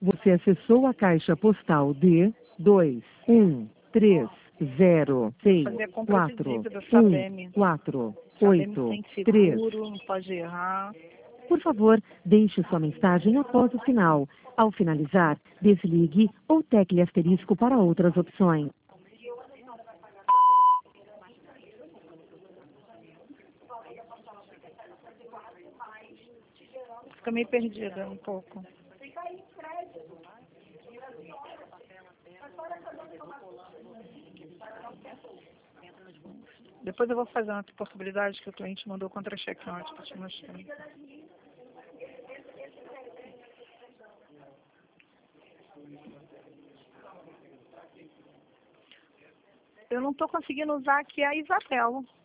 Você acessou a caixa postal de 21306 Fazer a compra de 4 dívida, Sabem. 4 Sabem 8 sem 3. seguro, não pode errar. Por favor, deixe sua mensagem após o sinal. Ao finalizar, desligue ou tecle asterisco para outras opções. Fica meio perdida um pouco. Depois eu vou fazer uma possibilidade que o cliente mandou contra-cheque ontem para te mostrar. Eu não estou conseguindo usar aqui a Isabel.